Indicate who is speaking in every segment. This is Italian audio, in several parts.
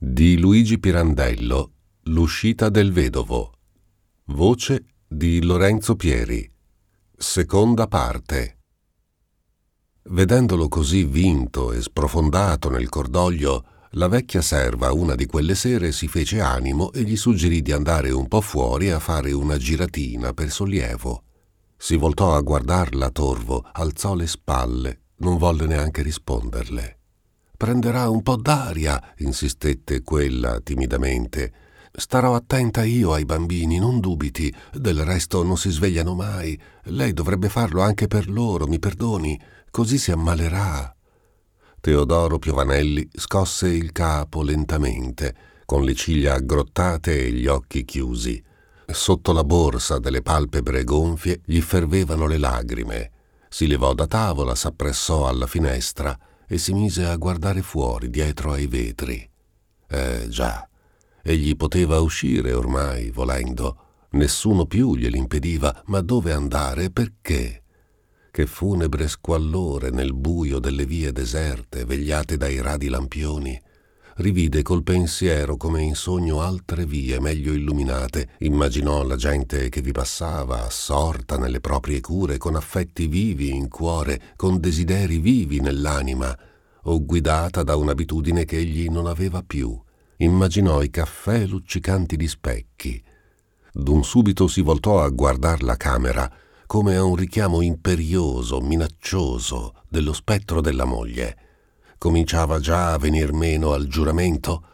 Speaker 1: Di Luigi Pirandello, L'uscita del vedovo. Voce di Lorenzo Pieri. Seconda parte. Vedendolo così vinto e sprofondato nel cordoglio, la vecchia serva una di quelle sere si fece animo e gli suggerì di andare un po' fuori a fare una giratina per sollievo. Si voltò a guardarla torvo, alzò le spalle, non volle neanche risponderle. «Prenderà un po' d'aria», insistette quella timidamente. «Starò attenta io ai bambini, non dubiti. Del resto non si svegliano mai. Lei dovrebbe farlo anche per loro, mi perdoni. Così si ammalerà». Teodoro Piovanelli scosse il capo lentamente, con le ciglia aggrottate e gli occhi chiusi. Sotto la borsa delle palpebre gonfie gli fervevano le lagrime. Si levò da tavola, s'appressò alla finestra e si mise a guardare fuori, dietro ai vetri. Già, egli poteva uscire ormai, volendo. Nessuno più gliel'impediva, ma dove andare e perché? Che funebre squallore nel buio delle vie deserte, vegliate dai radi lampioni. Rivide col pensiero come in sogno altre vie meglio illuminate, immaginò la gente che vi passava, assorta nelle proprie cure, con affetti vivi in cuore, con desideri vivi nell'anima, o guidata da un'abitudine che egli non aveva più. Immaginò i caffè luccicanti di specchi. D'un subito si voltò a guardar la camera, come a un richiamo imperioso, minaccioso, dello spettro della moglie. Cominciava già a venir meno al giuramento?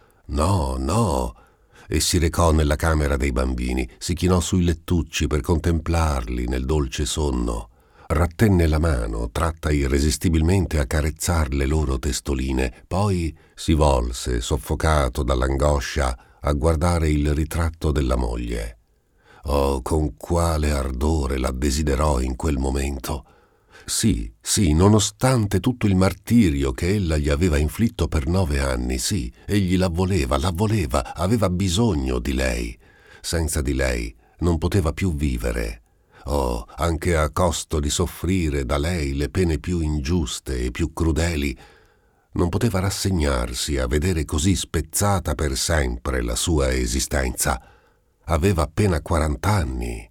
Speaker 1: No, e si recò nella camera dei bambini, si chinò sui lettucci per contemplarli nel dolce sonno. Rattenne la mano, tratta irresistibilmente a carezzar le loro testoline, poi si volse, soffocato dall'angoscia, a guardare il ritratto della moglie. Oh, con quale ardore la desiderò in quel momento! Sì, nonostante tutto il martirio che ella gli aveva inflitto per 9 anni, sì, egli la voleva, aveva bisogno di lei. Senza di lei non poteva più vivere. Oh, anche a costo di soffrire da lei le pene più ingiuste e più crudeli, non poteva rassegnarsi a vedere così spezzata per sempre la sua esistenza. Aveva appena 40 anni.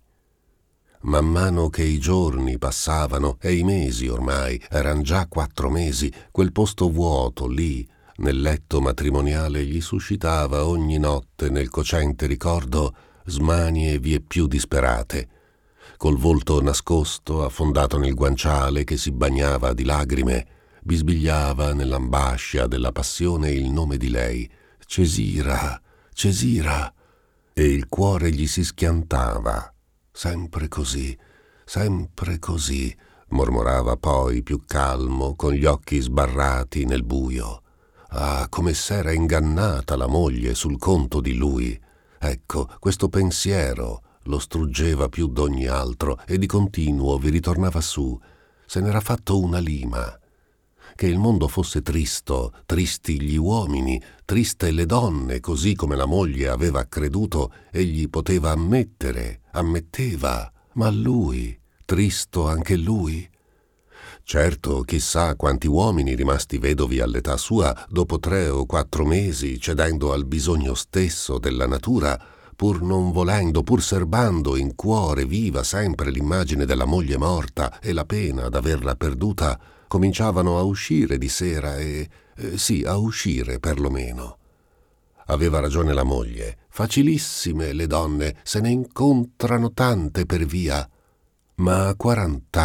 Speaker 1: Man mano che i giorni passavano e i mesi ormai, eran già 4 mesi, quel posto vuoto lì, nel letto matrimoniale, gli suscitava ogni notte nel cocente ricordo smanie vieppiù disperate. Col volto nascosto, affondato nel guanciale che si bagnava di lagrime, bisbigliava nell'ambascia della passione il nome di lei, Cesira, e il cuore gli si schiantava. Sempre così, mormorava poi più calmo, con gli occhi sbarrati nel buio. Ah, come s'era ingannata la moglie sul conto di lui! Ecco, questo pensiero lo struggeva più d'ogni altro e di continuo vi ritornava su. Se n'era fatto una lima. Che il mondo fosse tristi gli uomini, triste le donne, così come la moglie aveva creduto, egli poteva ammetteva, ma lui, tristo anche lui? Certo, chissà quanti uomini rimasti vedovi all'età sua, dopo 3 o 4 mesi, cedendo al bisogno stesso della natura, pur non volendo, pur serbando in cuore viva sempre l'immagine della moglie morta e la pena d'averla perduta, cominciavano a uscire di sera a uscire perlomeno. Aveva ragione la moglie, facilissime le donne, se ne incontrano tante per via. Ma a 40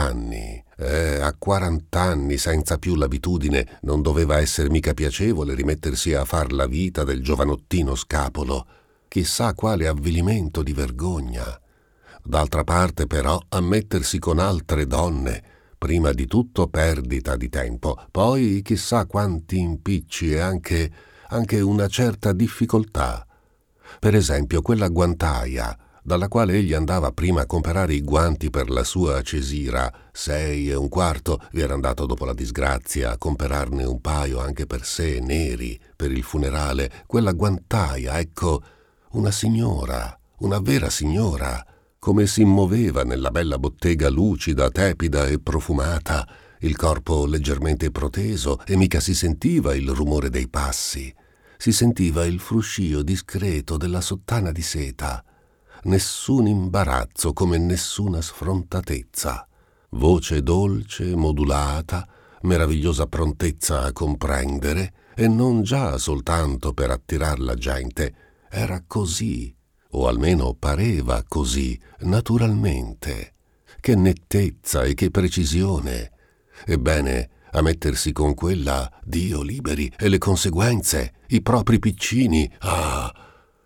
Speaker 1: anni, senza più l'abitudine, non doveva essere mica piacevole rimettersi a far la vita del giovanottino scapolo. Chissà quale avvilimento di vergogna. D'altra parte, però, a mettersi con altre donne, prima di tutto perdita di tempo, poi chissà quanti impicci e anche una certa difficoltà. Per esempio quella guantaia, dalla quale egli andava prima a comperare i guanti per la sua Cesira, 6,25, vi era andato dopo la disgrazia a comperarne un paio anche per sé, neri, per il funerale. Quella guantaia, ecco, una signora, una vera signora, come si muoveva nella bella bottega lucida, tepida e profumata, il corpo leggermente proteso e mica si sentiva il rumore dei passi. si sentiva il fruscio discreto della sottana di seta, nessun imbarazzo come nessuna sfrontatezza, voce dolce, modulata, meravigliosa prontezza a comprendere, e non già soltanto per attirar la gente, era così, o almeno pareva così, naturalmente. Che nettezza e che precisione! Ebbene, a mettersi con quella, Dio liberi, e le conseguenze, i propri piccini, ah!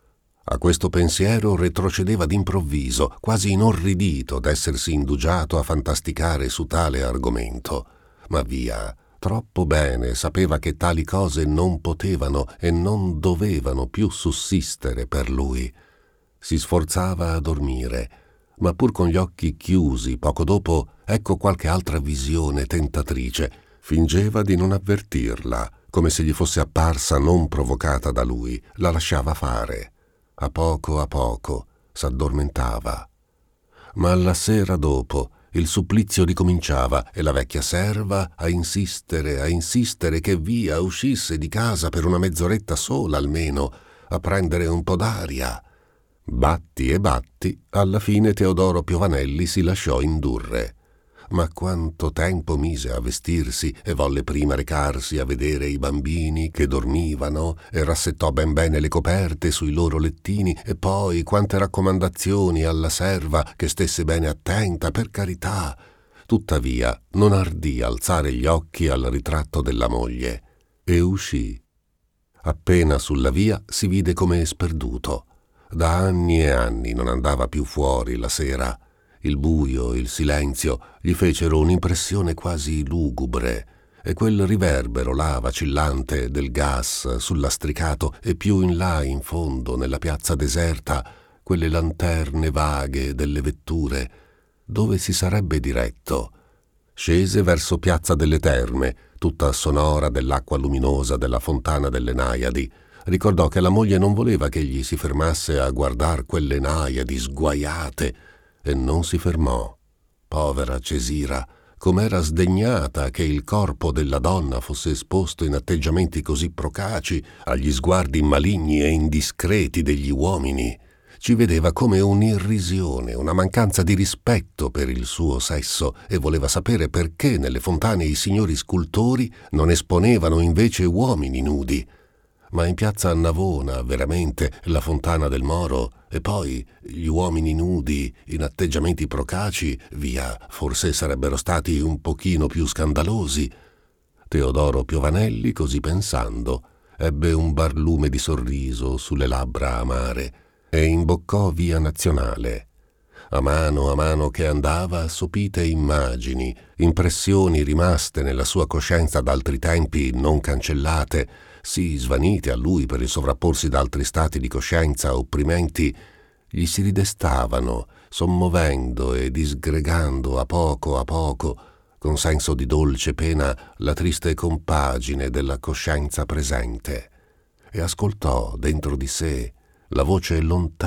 Speaker 1: A questo pensiero retrocedeva d'improvviso, quasi inorridito d'essersi indugiato a fantasticare su tale argomento. Ma via, troppo bene sapeva che tali cose non potevano e non dovevano più sussistere per lui. Si sforzava a dormire, ma pur con gli occhi chiusi, poco dopo, ecco qualche altra visione tentatrice. Fingeva di non avvertirla, come se gli fosse apparsa non provocata da lui, la lasciava fare. A poco s'addormentava. Ma alla sera dopo il supplizio ricominciava e la vecchia serva a insistere che via uscisse di casa per una mezz'oretta sola almeno, a prendere un po' d'aria. Batti e batti, alla fine Teodoro Piovanelli si lasciò indurre. Ma quanto tempo mise a vestirsi e volle prima recarsi a vedere i bambini che dormivano e rassettò ben bene le coperte sui loro lettini, e poi quante raccomandazioni alla serva che stesse bene attenta, per carità. Tuttavia non ardì alzare gli occhi al ritratto della moglie e uscì. Appena sulla via si vide come sperduto. Da anni e anni non andava più fuori la sera. Il buio, il silenzio gli fecero un'impressione quasi lugubre, e quel riverbero là vacillante del gas sul lastricato, e più in là in fondo nella piazza deserta quelle lanterne vaghe delle vetture, dove si sarebbe diretto. Scese verso Piazza delle Terme, tutta sonora dell'acqua luminosa della fontana delle Naiadi. Ricordò che la moglie non voleva che egli si fermasse a guardar quelle Naiadi sguaiate, e non si fermò. Povera Cesira, com'era sdegnata che il corpo della donna fosse esposto in atteggiamenti così procaci agli sguardi maligni e indiscreti degli uomini. Ci vedeva come un'irrisione, una mancanza di rispetto per il suo sesso, e voleva sapere perché nelle fontane i signori scultori non esponevano invece uomini nudi. Ma in piazza Navona, veramente, la fontana del Moro, e poi gli uomini nudi in atteggiamenti procaci, via, forse sarebbero stati un pochino più scandalosi. Teodoro Piovanelli, così pensando, ebbe un barlume di sorriso sulle labbra amare e imboccò Via Nazionale. A mano che andava, sopite immagini, impressioni rimaste nella sua coscienza d'altri tempi non cancellate, sì svanite a lui per il sovrapporsi d'altri stati di coscienza opprimenti, gli si ridestavano, sommovendo e disgregando a poco, con senso di dolce pena, la triste compagine della coscienza presente. E ascoltò dentro di sé la voce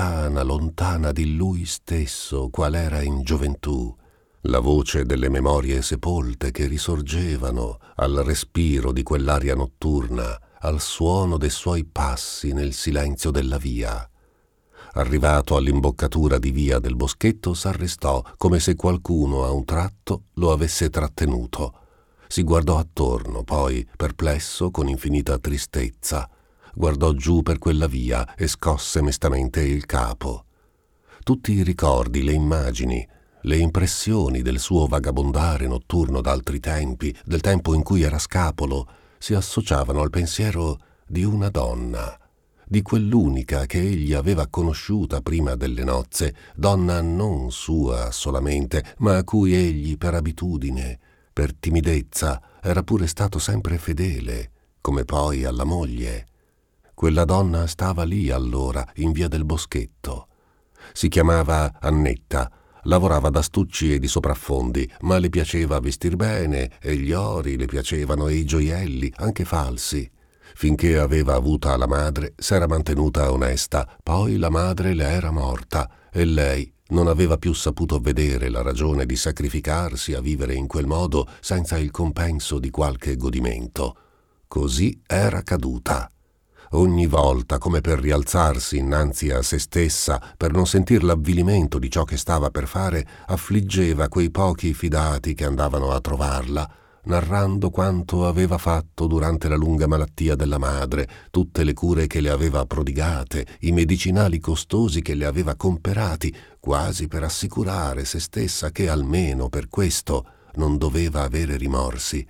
Speaker 1: lontana di lui stesso, qual era in gioventù, la voce delle memorie sepolte che risorgevano al respiro di quell'aria notturna, al suono dei suoi passi nel silenzio della via. Arrivato all'imboccatura di Via del Boschetto, s'arrestò come se qualcuno a un tratto lo avesse trattenuto. Si guardò attorno, poi, perplesso, con infinita tristezza, guardò giù per quella via e scosse mestamente il capo. Tutti i ricordi, le immagini, le impressioni del suo vagabondare notturno d'altri tempi, del tempo in cui era scapolo, si associavano al pensiero di una donna, di quell'unica che egli aveva conosciuta prima delle nozze, donna non sua solamente, ma a cui egli per abitudine, per timidezza, era pure stato sempre fedele, come poi alla moglie. Quella donna stava lì allora, in Via del Boschetto. Si chiamava Annetta, lavorava d'astucci e di sopraffondi, ma le piaceva vestir bene, e gli ori le piacevano e i gioielli, anche falsi. Finché aveva avuta la madre, s'era mantenuta onesta, poi la madre le era morta, e lei non aveva più saputo vedere la ragione di sacrificarsi a vivere in quel modo senza il compenso di qualche godimento. Così era caduta. ogni volta, come per rialzarsi innanzi a se stessa, per non sentir l'avvilimento di ciò che stava per fare, affliggeva quei pochi fidati che andavano a trovarla, narrando quanto aveva fatto durante la lunga malattia della madre, tutte le cure che le aveva prodigate, i medicinali costosi che le aveva comperati, quasi per assicurare se stessa che almeno per questo non doveva avere rimorsi.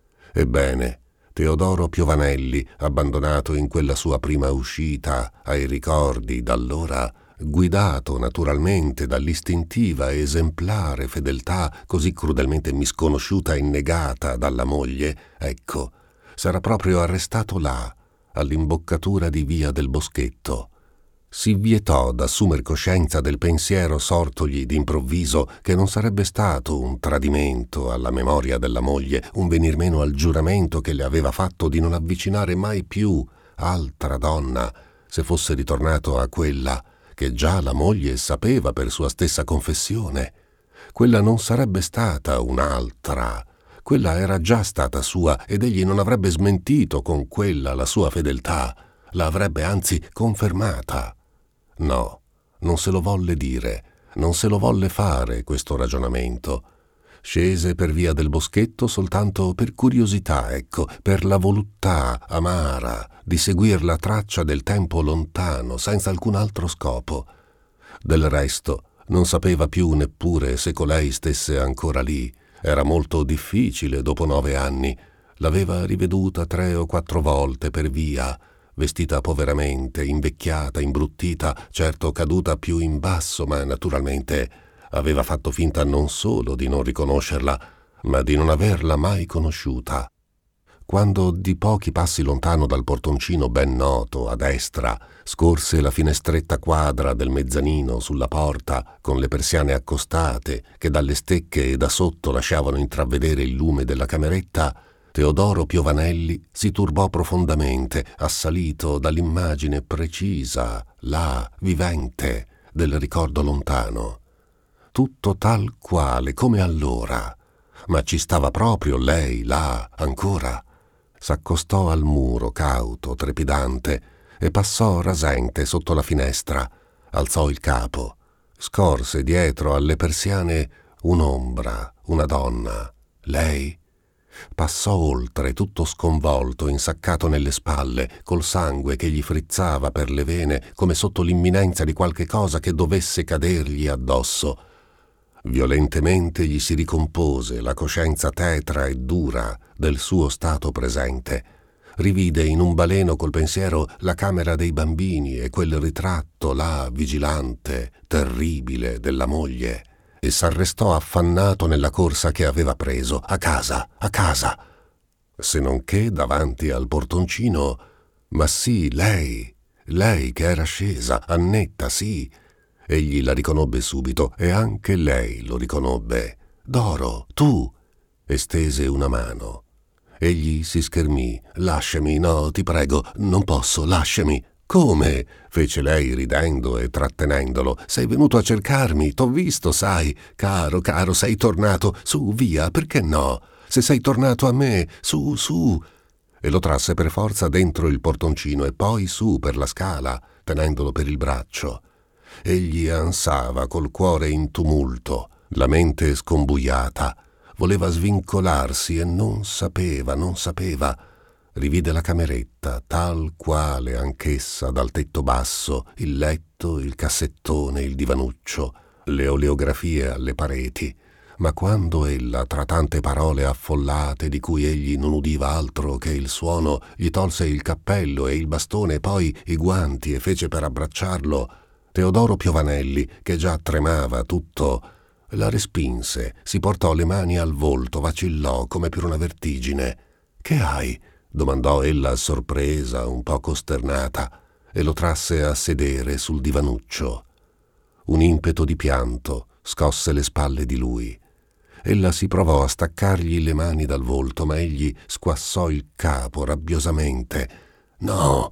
Speaker 1: Ebbene, Teodoro Piovanelli, abbandonato in quella sua prima uscita ai ricordi d'allora, guidato naturalmente dall'istintiva e esemplare fedeltà così crudelmente misconosciuta e negata dalla moglie, ecco, s'era proprio arrestato là, all'imboccatura di via del Boschetto. Si vietò d'assumer coscienza del pensiero sortogli d'improvviso che non sarebbe stato un tradimento alla memoria della moglie, un venir meno al giuramento che le aveva fatto di non avvicinare mai più altra donna, se fosse ritornato a quella che già la moglie sapeva per sua stessa confessione. Quella non sarebbe stata un'altra, quella era già stata sua ed egli non avrebbe smentito con quella la sua fedeltà, la avrebbe anzi confermata. No, non se lo volle dire, non se lo volle fare questo ragionamento. Scese per via del Boschetto soltanto per curiosità, ecco, per la voluttà amara di seguir la traccia del tempo lontano, senza alcun altro scopo. Del resto, non sapeva più neppure se colei stesse ancora lì. Era molto difficile dopo 9 anni. L'aveva riveduta 3 o 4 volte per via, vestita poveramente, invecchiata, imbruttita, certo caduta più in basso, ma naturalmente aveva fatto finta non solo di non riconoscerla, ma di non averla mai conosciuta. Quando di pochi passi lontano dal portoncino ben noto, a destra, scorse la finestretta quadra del mezzanino sulla porta, con le persiane accostate, che dalle stecche e da sotto lasciavano intravedere il lume della cameretta, Teodoro Piovanelli si turbò profondamente, assalito dall'immagine precisa, là, vivente, del ricordo lontano. Tutto tal quale, come allora. Ma ci stava proprio lei, là, ancora. S'accostò al muro, cauto, trepidante, e passò rasente sotto la finestra. Alzò il capo. Scorse dietro alle persiane un'ombra, una donna. Lei? Passò oltre, tutto sconvolto, insaccato nelle spalle, col sangue che gli frizzava per le vene, come sotto l'imminenza di qualche cosa che dovesse cadergli addosso. Violentemente gli si ricompose la coscienza tetra e dura del suo stato presente. Rivide in un baleno col pensiero la camera dei bambini e quel ritratto là, vigilante, terribile, della moglie, e s'arrestò affannato nella corsa che aveva preso, a casa, se non che davanti al portoncino, ma sì, lei che era scesa, Annetta, sì. Egli la riconobbe subito e anche lei lo riconobbe. «Doro, tu!» e stese una mano. Egli si schermì. «Lasciami, no, ti prego, non posso, lasciami!» «Come?» fece lei ridendo e trattenendolo. «Sei venuto a cercarmi, t'ho visto, sai. Caro, sei tornato. Su, via, perché no? Se sei tornato a me, su!» E lo trasse per forza dentro il portoncino e poi su per la scala, tenendolo per il braccio. Egli ansava col cuore in tumulto, la mente scombuiata. Voleva svincolarsi e non sapeva. Rivide la cameretta, tal quale anch'essa dal tetto basso, il letto, il cassettone, il divanuccio, le oleografie alle pareti. Ma quando ella, tra tante parole affollate di cui egli non udiva altro che il suono, gli tolse il cappello e il bastone e poi i guanti e fece per abbracciarlo, Teodoro Piovanelli, che già tremava tutto, la respinse, si portò le mani al volto, vacillò come per una vertigine. «Che hai?» domandò ella sorpresa, un po' costernata, e lo trasse a sedere sul divanuccio. Un impeto di pianto scosse le spalle di lui. Ella si provò a staccargli le mani dal volto, ma egli squassò il capo rabbiosamente. «No!»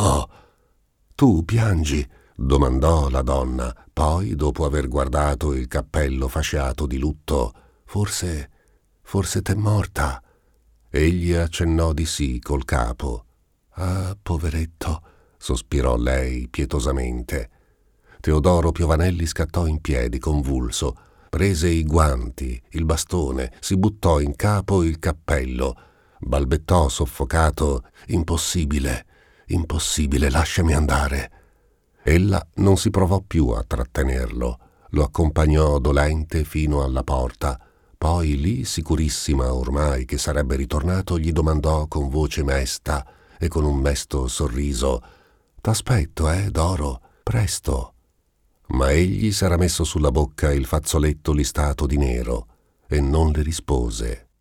Speaker 1: «Tu piangi?» domandò la donna. Poi, dopo aver guardato il cappello fasciato di lutto, forse t'è morta?» Egli accennò di sì col capo. «Ah, poveretto», sospirò lei pietosamente. Teodoro Piovanelli scattò in piedi, convulso, prese i guanti, il bastone, si buttò in capo il cappello, balbettò soffocato: «Impossibile, impossibile, lasciami andare». Ella non si provò più a trattenerlo, lo accompagnò dolente fino alla porta. Poi lì, sicurissima ormai che sarebbe ritornato, gli domandò con voce mesta e con un mesto sorriso: «T'aspetto, Doro, presto». Ma egli s'era messo sulla bocca il fazzoletto listato di nero e non le rispose.